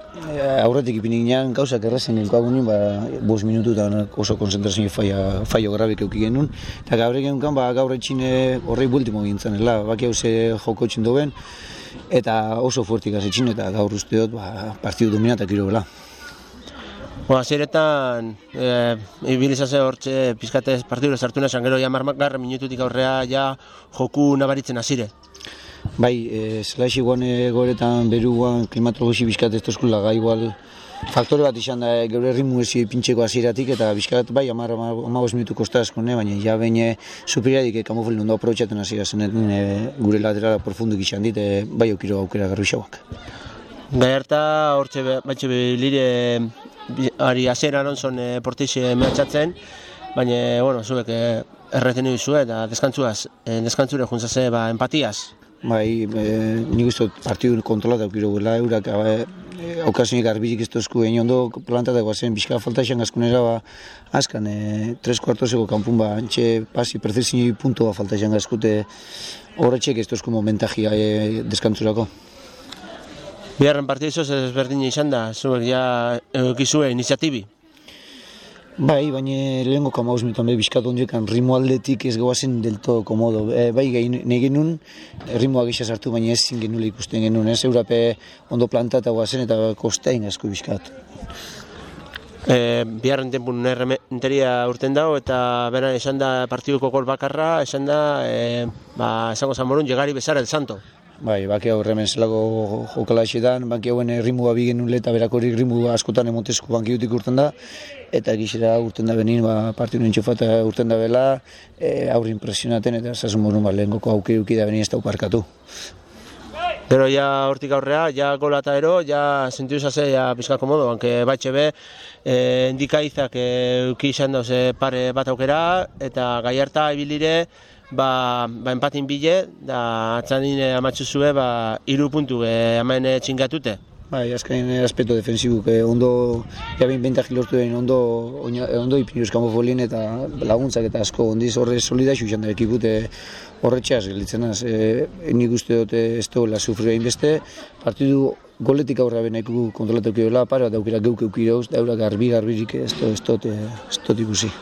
aurretik ipini ginean gauzak errazen genkoagunin, ba, bost minututan oso konzentrazio faia, faio grabik euki genuen, eta gaur egenkan, ba, gaur etxine horrei bultimo gintzen, baki hau ze joko etxin doen, eta oso fuertik azetxin, eta gaur uste dut, ba, partidu dominatak irobela.
Ba, ziretan, e, ibilizase hortxe pizkatez partidura sartu nasan, gero ja margarren minututik aurrea ja joku nabaritzen hasire.
Bai, e, zelaixi guan goretan beruan klimatologi bizkat ez tozkula gai igual faktore bat izan da geure errimu ezi pintxeko aziratik eta bizkat bai amar amabos minutu kosta asko, ne, baina ja baina superiadik e, kamufel ondo aprobetxaten azira zen e, gure laterala profunduk izan dit, e, bai aukiro aukera garru xauak.
Gai harta, hortxe batxe bilire ari azera nonzon e, portixe mehatxatzen, baina, bueno, zuek e, erretenu duzu eta deskantzuaz, e, deskantzure juntzase ba, empatiaz.
Bai, e, nik uste partidu kontrolata aukiro gela, eurak e, aukazionik arbizik ez tozku egin ondo plantatako zen, bizka falta esan gazkunera, ba, azkan, e, tres kuartoseko kanpun, ba, antxe pasi, perzezinoi punto ba, falta esan gazkute horretxek ez tozku momentajia e, deskantzurako.
Biharren partidu ezberdina izan da, zuek ja eukizue iniziatibi.
Bai, baina lehenko kamauz minutan be bizkat ondiekan ritmo aldetik ez goazen del todo komodo. E, bai, nahi genuen, ritmoa gisa sartu, baina ez zin genuen ikusten genuen, ez Eurape ondo plantata goazen eta kostain asko bizkat.
E, biharren tempun errementeria urten dago eta bera esan da partiduko gol bakarra, esan da, e, ba, esango Zamorun, llegari besar el santo.
Bai, baki hau remen zelako jokala esetan, baki hauen rimua bi genuen eta berakorik rimu askotan emotezko bankiutik urten da, eta gizera urten da benin, ba, partidu nintxofata urten da bela, e, aurri impresionaten eta zasun morun ba, lehen goko aukiruki da benin ez da uparkatu.
Pero ja hortik aurrea, ja gola eta ero, ja sentiu zase, ja pizka komodo, aunque batxe be, eh, indikaizak euki izan dauz pare bat aukera, eta gai harta ibilire, ba, ba empatin bile, da atzanin amatxu zue, ba, iru puntu e, amaen txingatute.
Bai, azkain aspekto defensibuk, eh, ondo, jabein bentak lortu den, ondo, ondo ipinuz kanpofolien eta laguntzak eta asko, ondiz horre solidaxu izan da ekipute horretxeaz gelitzen az. E, nik uste dute ez dola sufrioa inbeste, partidu goletik aurra benaiko kontrolatu eukioela, pare bat aukera geuk eukiroz, da eurak garbi-garbirik ez dut ikusi.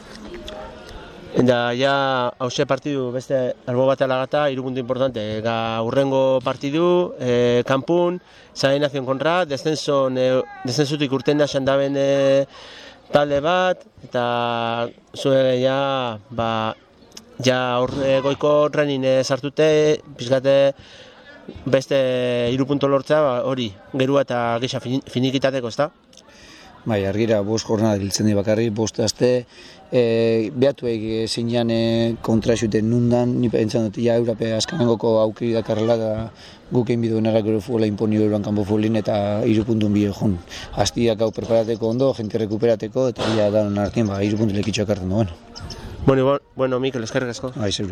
Eta ja, hauze partidu beste albo bat alagata, hiru puntu importante. Ga urrengo partidu, e, kanpun, Zai Nazion kontra, descenson, e, descensutik urten da xandaben e, talde bat, eta zue ja, ba, ja hor e, goiko trenin e, sartute, pizkate beste hiru puntu lortzea, ba, hori, gerua eta gisa finikitateko, ezta?
Bai, argira, bost jornada giltzen di bakarri, bost azte, e, behatu egi zeinan e, kontra esuten nundan, ni pentsan dut, ja, Eurape azkanengoko aukiri dakarrela, da guk egin biduen errak gero fugola imponio euran kanpo fuglin, eta iru puntun bide joan. Aztiak hau preparateko ondo, jente rekuperateko, eta ja, da, nartien, ba, iru puntu lekitxoak hartzen duen.
Bueno, bueno, Mikel, eskerrik asko.
Bai, zeure.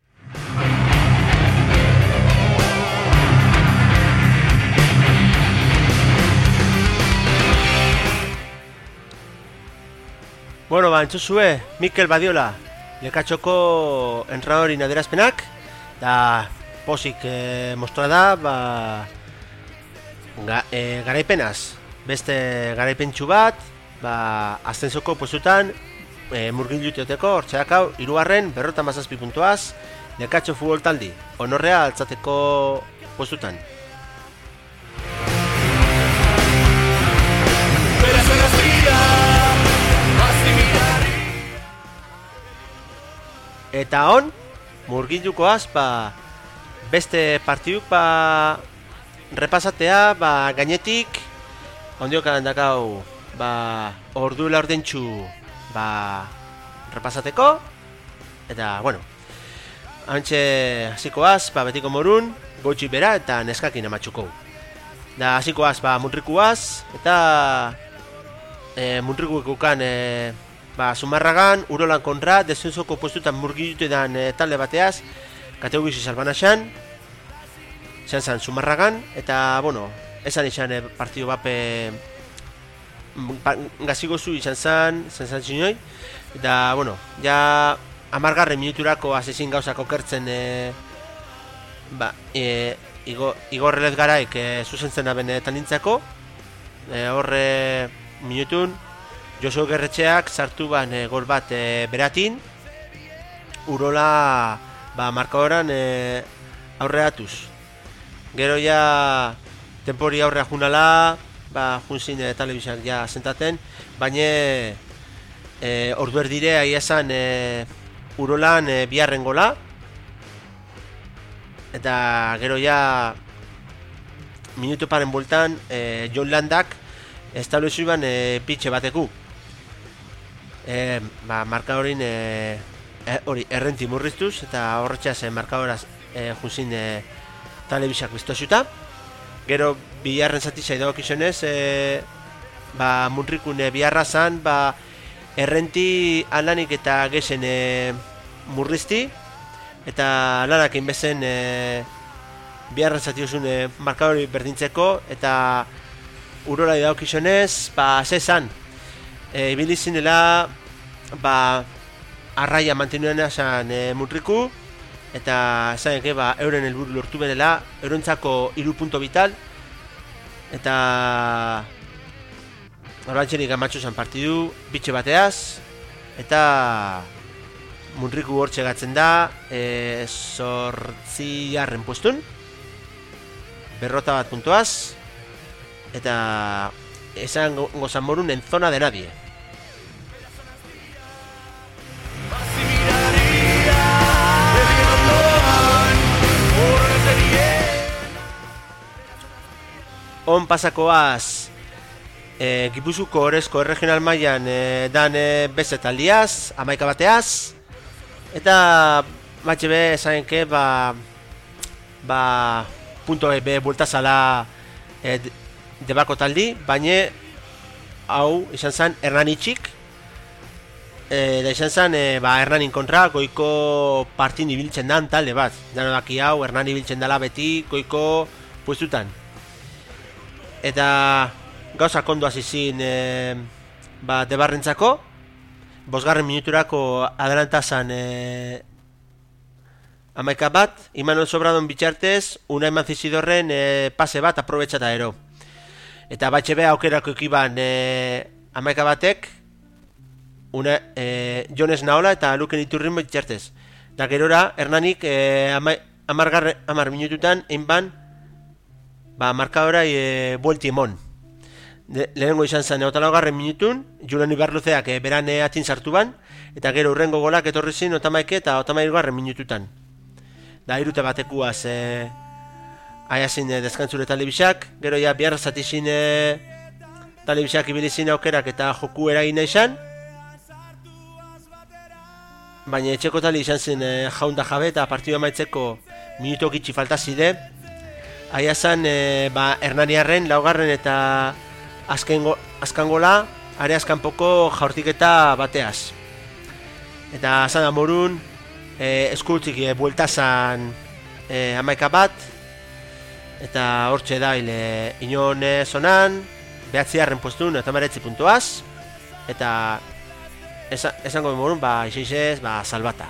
Bueno, ba, entzuzue, Mikel Badiola, Lekatxoko entrenadori adierazpenak, da posik e, mostra da, ba, ga, e, garaipenaz, beste garaipentsu bat, ba, aztenzoko postutan, e, murgilutioteko, hortxeak hau, irugarren, berrotan mazazpi puntuaz, Lekatxo futbol taldi, honorrea altzateko postutan. Eta hon, murgildukoaz, ba, beste partiduk ba, repasatea, ba, gainetik, ondiokan dakau, ba, ordu laurdentxu, ba, repasateko, eta, bueno, hantxe hasikoaz, ba, betiko morun, gotxi bera eta neskakin amatxuko. Da, hasikoaz, ba, muntrikuaz, eta e, muntrikuek ukan, e, ba, Zumarragan, Urolan kontra, descensoko postutan murgilutu edan e, talde bateaz, kategogizi salbanaxan, izan zan Zumarragan, eta, bueno, esan izan e, partidu bape ba, gazigozu izan zan, izan zan zinoi, eta, bueno, ja amargarren minuturako azezin gauzak okertzen, e, ba, e, Igor Relez garaik e, zuzentzen aben e, talintzako, e, horre minutun, Josu Gerretxeak sartu ban e, gol bat e, beratin, Urola ba, markadoran e, aurreatuz. Gero ja tempori aurrea junala, ba, junzin e, telebisak ja sentaten, baina e, ordu erdire ahi esan e, Urolan e, biharren gola, eta gero ja minutu paren bueltan e, John Landak establezu iban e, pitxe bateku. E, ba, markadorin e, e, hori errenti murriztuz eta horretxaz e, markadoraz e, junzin e, telebisak biztozuta. Gero biharren zati zaidok izonez e, ba, munrikun e, biharra zan ba, errenti alanik eta gezen e, murrizti eta lanak inbezen e, biharren zati osun e, markadori berdintzeko eta Urola idauk izonez ba, zezan e, ibilizin dela ba, arraia mantenuena zan e, munriku eta zain eke ba, euren helburu lortu benela eurentzako hiru punto vital eta orantxerik amatxo zan partidu bitxe bateaz eta munriku hortxe gatzen da e, sortzi jarren puestun berrota bat puntuaz eta esan gozan morun en zona de nadie. On pasakoaz e, Gipuzkoako Orezko regional mailan e, dan e, bezetaldiaz, amaika bateaz eta batxe be esanke ba ba punto be bueltazala e, debako taldi, baina hau izan zen Hernanitxik e, da izan zen e, ba, Hernanin kontra goiko partin ibiltzen dan talde bat dano daki hau Hernan ibiltzen dela beti goiko puestutan eta gauza kondo azizin e, ba, debarrentzako bosgarren minuturako adelantazan e, amaika bat, Imanol Sobradon bitxartez una eman zizidorren e, pase bat aprobetxata ero eta batxe beha aukerako ekiban e, amaika batek una, e, Jones Naola eta Luken Iturrin bitxartez da gerora Hernanik e, amar, amar minututan einban ba, markadora e, buelti emon lehenengo izan zen otalagarren minutun Julen Ibarluzeak e, beran e, atin sartu ban eta gero urrengo golak etorri zin otamaike eta otamairgarren minututan da irute batekuaz e, aiazin e, deskantzure telebisak gero ja biharra zatizin e, telebisak ibilizin aukerak eta joku eragina izan baina etxeko tali izan zen e, jaunda jabe eta partidu amaitzeko minutok itxi faltazide aiazan e, ba, Hernaniarren laugarren eta azken, go, azkan gola are azkanpoko jaurtiketa bateaz eta zan amorun e, eskurtzik e, bueltazan e, amaika bat eta hortxe da ile inon e, zonan behatziarren postun eta maretzi puntuaz eta esa, esango morun ba iseixez ba salbata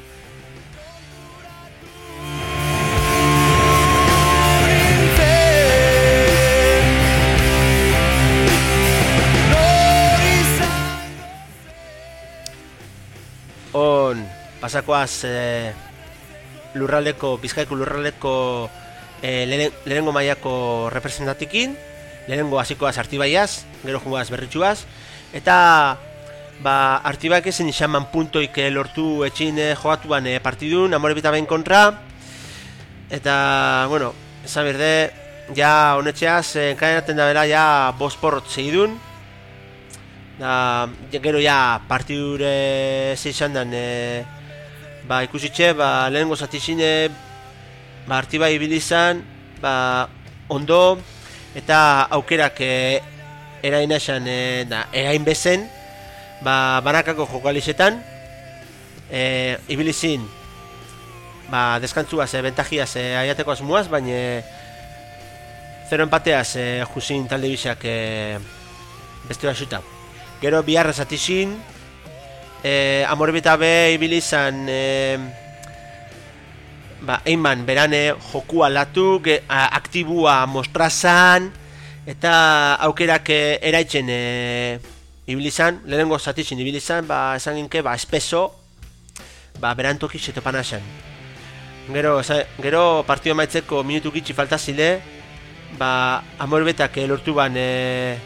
on pasakoaz e, lurraldeko, Bizkaiko lurraldeko e, lehenengo mailako representatikin, lehenengo hasikoaz Artibaiaz, gero jugoaz Berritxuaz, eta ba, Artibaik ezin xaman puntoik lortu etxin e, joatuan e, partidun, Amorebitabain kontra, eta, bueno, esan berde, ja honetxeaz, enkadenaten da bera, ja bost porrot segidun, da, gero ja partidure zeizan dan e, ba, ikusitxe, ba, lehenengo zatizine ba, Artibai ibilizan ba, ondo eta aukerak e, erain esan e, da, erain bezen ba, banakako jokalizetan e, ibilizin ba, deskantzuaz, e, bentajiaz e, aiateko asmuaz, baina zero empateaz e, juzin talde bizak e, beste basuta. Gero biharra zatizin, eh, Amorebitabe ibilizan eh, ba, einman berane joku alatu, ge, a, aktibua mostrazan, eta aukerak e, eraitzen e, ibilizan, lehenengo zatizin ibilizan, ba, esan ginke, ba, espeso, ba, berantoki setopan asan. Gero, esa, gero partio maitzeko minutu gitxi falta zile, ba, amorbetak lortu ban e,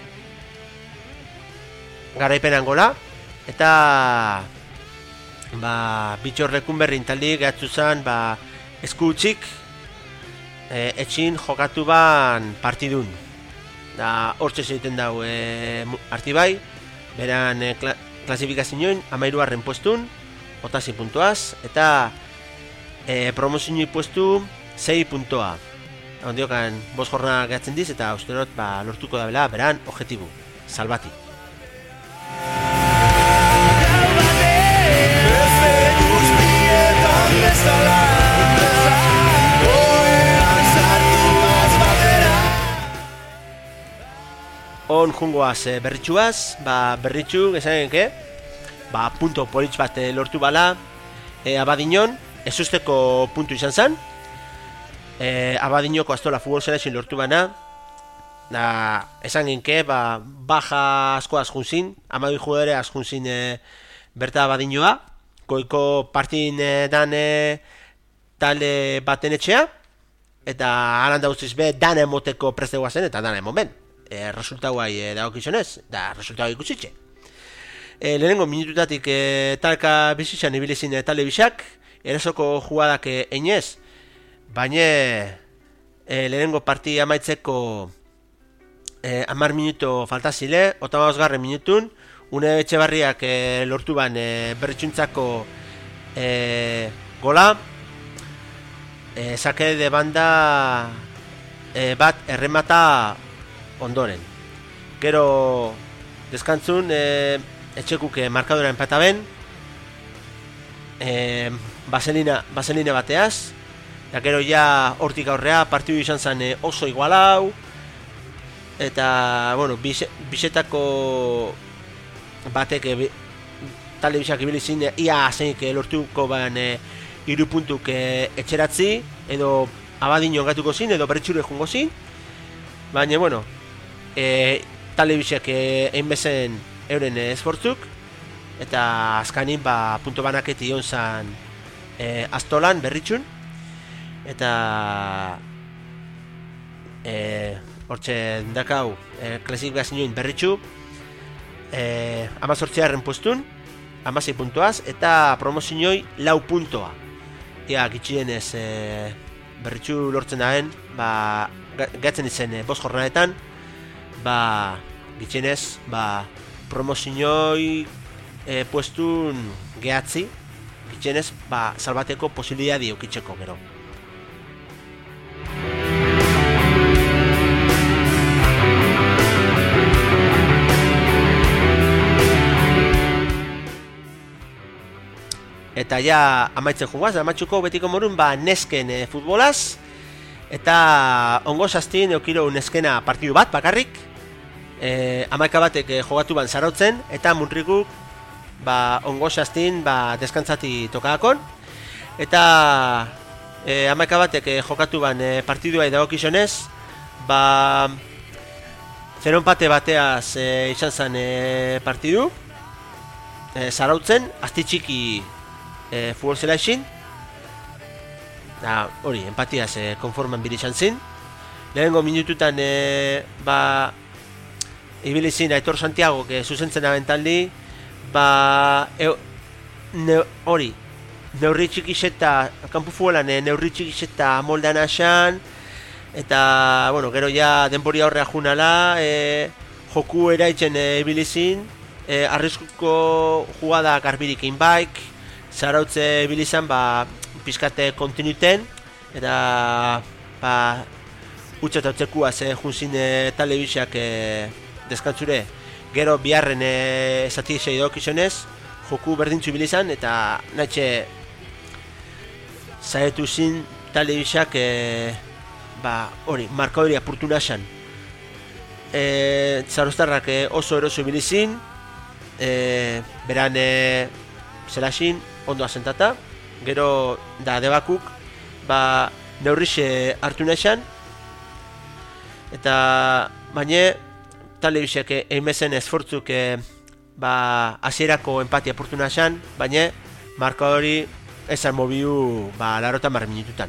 garaipenan gola, eta ba, bitxorrekun berrin taldi gehatzu zen, ba, esku utxik e, etxin jokatu ban partidun. Da, hortxe egiten dau e, Artibai, beran e, kla, klasifikazioen amairuarren puestun, otasi puntuaz, eta e, promozioi puestu sei puntoa. Ondiokan bost jornada gehatzen diz, eta uste dut ba, lortuko da bela, beran, objetibu, salbati. On jungoaz e, berritxuaz, ba, berritxu, esan genke, ba, punto politx bat e, lortu bala, e, Abadiñon, ez usteko puntu izan zen, e, Abadiñoko Astola futbol zelaixin lortu bana, da, esan genke, ba, baja asko azkunzin, amadu jugadore azkunzin e, berta Abadiñoa, goiko partin e, dan e, talde baten etxea, eta alan dauztiz be, dan emoteko preste guazen, eta dan emon ben. E, resultau gai e, dago kizionez, da resultau gai ikusitxe. E, lehenengo minututatik e, talka bizitzan ibilizin e, talde bisak, erasoko jugadak e, einez, baina e, lehenengo parti amaitzeko e, amar minuto faltazile, otamagosgarren minutun, une Etxebarriak e, lortu ban e, berritxuntzako e, gola, e, sake de banda e, bat erremata ondoren. Gero deskantzun e, etxekuke markadora enpata ben, e, baselina, baselina bateaz, eta gero ja hortik aurrea partidu izan zen e, oso igualau, eta bueno, bisetako batek e, talde bisak ibilizin e, ia zeinik e, lortuko ban e, iru puntuk e, etxeratzi, edo Abadiño gatuko zin, edo berritxure jungo zin, baina bueno, E, talde bisak egin bezen euren esfortzuk, eta azkanin ba, punto banaketi hon zan e, Astolan berritxun, eta e, hortxe dakau e, klasifikazioen berritxu e, amazortziarren postun, amasei puntuaz, eta promozioi lau puntoa. Ia gitxienez e, berritxu lortzen daen, ba, gatzen izen e, bost jornadetan, ba, gitxenez, ba, promozioi e, puestun gehatzi, gitxenez, ba, salbateko posibilidadi eukitzeko gero. Eta ja amaitzen jugaz, amatxuko betiko morun, ba, nesken e, futbolaz, eta ongo sastin eukiro neskena partidu bat, bakarrik, E, amaika batek e, jogatu ban zarautzen, eta muntrikuk ba, ongo sastin ba, deskantzati tokakon, eta e, amaika batek e, jokatu ban e, partidua edagokizionez, ba, zeronpate bateaz e, izan zen e, partidu, e, zarautzen, asti txiki e, futbol zelaixin, hori, empatiaz e, konforman biri izan zin, lehenengo minututan e, ba, ibilizin Aitor Santiago, que zuzentzen abentaldi, ba, hori, neurri txikiseta, kanpu fuelan, e, neurri txikiseta moldean asan, eta, bueno, gero ja denbori aurrea junala, e, joku eraitzen e, ibilizin, e, arriskuko jugada garbirik inbaik, zarautze ibilizan, ba, pizkate kontinuten, eta, ba, utxeta utzekuaz, e, junzin e, telebiziak, e, deskantzure, gero biharren e, zati zei dokizionez, joku berdintzu bilizan, eta nahetxe zaretu zin talde bisak e, ba, hori, markadoria apurtu nasan. E, Zarostarrak e, oso eroso bilizin, e, beran e, zelaxin, ondo asentata, gero da debakuk, ba, neurrixe hartu nasan, Eta baina telebisiak eimezen esfortzuk e, ba, hasierako empatia portu nasan, baina marka hori esan mobiu ba, larota marre minututan.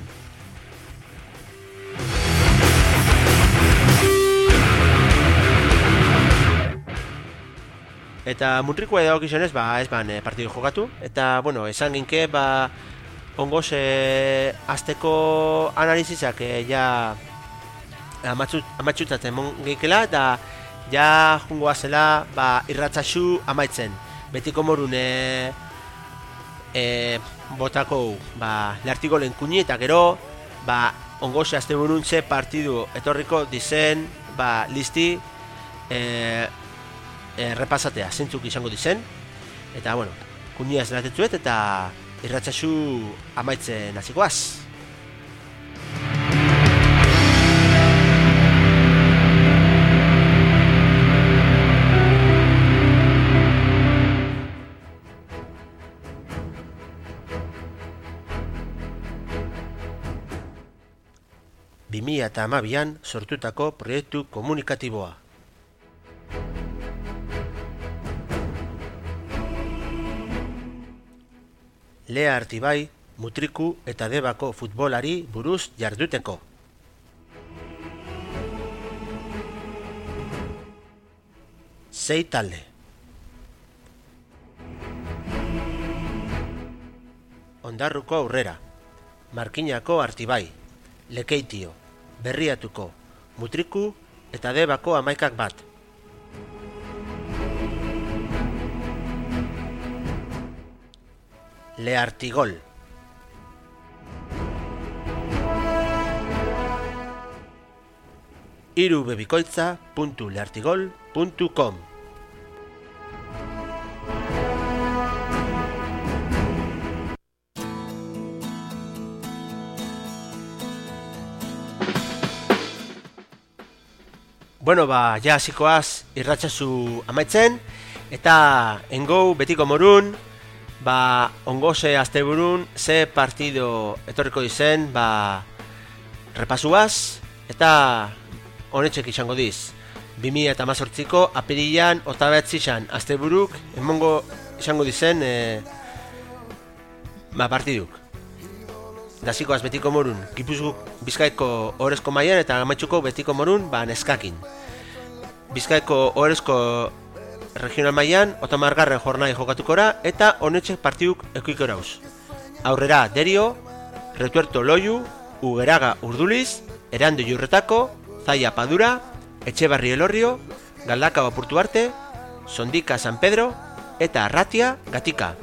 Eta Muntrikoa edo gizonez, ba, ez ban e, partidu jokatu. Eta, bueno, esan ginke, ba, ongoz e, azteko analizizak e, ja amatxutatzen mon geikela, eta ja jungoa zela ba, irratzaxu amaitzen. Betiko morun e, e, botako ba, Lartigolen kuni eta gero ba, ongoz azte buruntze partidu etorriko dizen ba, listi e, e, repasatea, zentzuk izango dizen. Eta, bueno, kunia zelatetzuet eta irratzaxu amaitzen hasikoaz. bi mila hamabian sortutako proiektu komunikatiboa. Lea Artibai, Mutriku eta Debako futbolari buruz jarduteko. Sei talde. Ondarruko Aurrera, Markinako Artibai, Lekeitio, Berriatuko, Mutriku eta Debako hamaikak bat. Leartigol. irubebikoitza puntu leartigol puntu com. Bueno, ba, ja hasikoaz irratsazu amaitzen, eta engou betiko morun, ba, ongoze asteburun ze partido etorriko dizen, ba, repasuaz, eta honetxek izango diz. bi mila hemezortziko apirilan otabetzizan asteburuk emongo izango dizen e, ba, partiduk. Dasikoaz betiko morun, Gipuzkoak Bizkaiko Ohorezko mailan eta amaitzuko betiko morun, ba, neskakin. Bizkaiko Ohorezko regional mailan otamargarren jornai jokatukora eta honetxek partiduk ekuikorauz. Aurrera Derio, Retuerto Loiu, Ugeraga Urduliz, Erando Jurretako, Zaia Padura, Etxebarri Elorrio, Galdakao Apurtu Arte, Sondika San Pedro eta Arratia Gatika.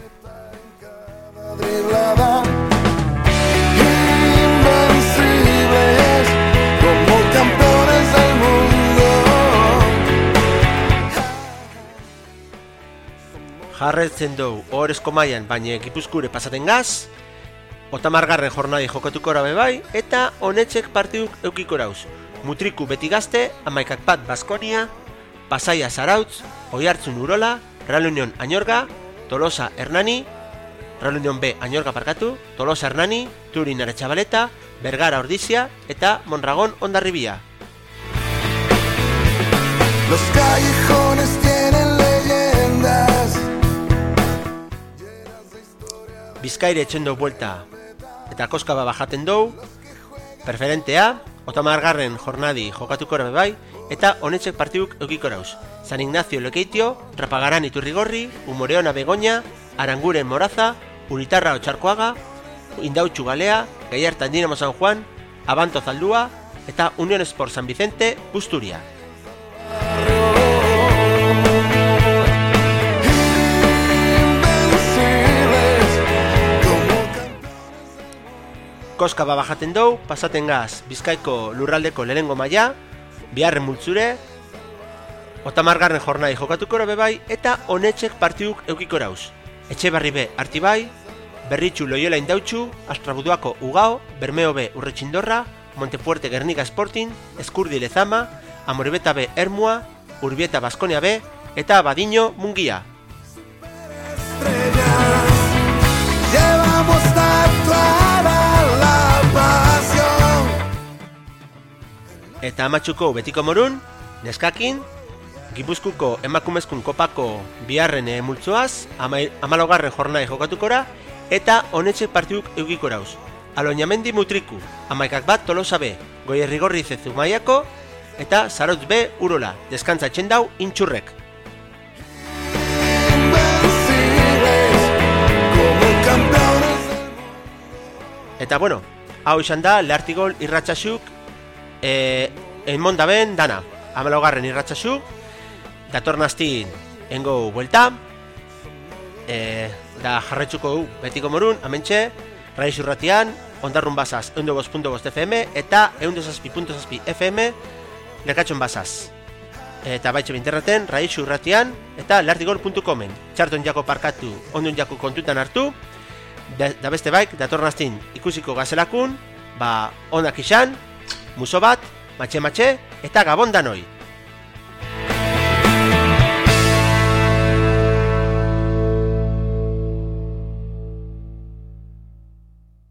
Jarretzen dugu Ohorezko mailan baina Gipuzkure pasaten gaz, otamargarren jornadi jokatukora bebai, eta honetxek partiduk eukikorauz. Mutriku beti gazte, hamaikak bat Baskonia, Pasaia Zarautz, Oiartzun Urola, Real Union Añorga, Tolosa Hernani, Real Union B Añorga parkatu, Tolosa Hernani, Turin Aretxabaleta, Bergara Ordizia eta Mondragon Hondarribia. Los callejones tienen leyendas. Bizkaire etxen dou buelta eta koskaba bajaten dou, preferentea, otamargarren jornadi jokatukora bebai, eta honetxek partiduk eukikorauz. San Ignacio Lekeitio, Rapagaran Iturrigorri, Umoreona Begoña, Aranguren Moraza, Unitarra Otxarkoaga, Indautxu Galea, Gallartan Dinamo San Juan, Abanto Zaldúa eta Unión Sport San Vicente Busturia. Koskaba bajaten dou, pasaten gaz Bizkaiko lurraldeko lehenengo maila, Biarren Multzure, otamargarren jornadi jokatukora bebai, eta honetxek partiduk eukikorauz. Etxebarri B Artibai, Berritxu Loyola Indautxu, Astrabuduako Ugao, Bermeo B Urretxindorra, Montepuerte Gernika Sporting, Eskurdi Lezama, Amorebeta B Ermua, Urbieta Baskonia B, eta Badiño Mungia. Llevamos tatuada la pasión. eta amatxuko betiko morun, neskakin, Gipuzkuko emakumezkun kopako biharren multzoaz, amalogarren jornai jokatukora, eta honetxe partiduk eukiko rauz. Aloñamendi Mutriku, amaikak bat Tolosa B, Goierrigorri Zezumaiako, eta Zarotz B Urola, deskantza txendau intxurrek. Eta bueno, hau izan da, Leartigol irratxasuk, e, enmondaben dana, amalogarren irratxasuk, datorren astin engo buelta, e, da jarretsuko du betiko morun, amentxe, Raiz Urratian, ondarrun basaz, ehundo bost punto bost F M, eta ehundo zazpi punto zazpi F M, lekatxon basaz. Eta baitxe binterraten, Raiz Urratian, eta leartigol punto comen. Txarton jako parkatu, ondun jako kontutan hartu, da, da beste baik, datorren astin ikusiko gazelakun, ba, onak izan, muso bat, matxe-matxe, eta gabon danoi.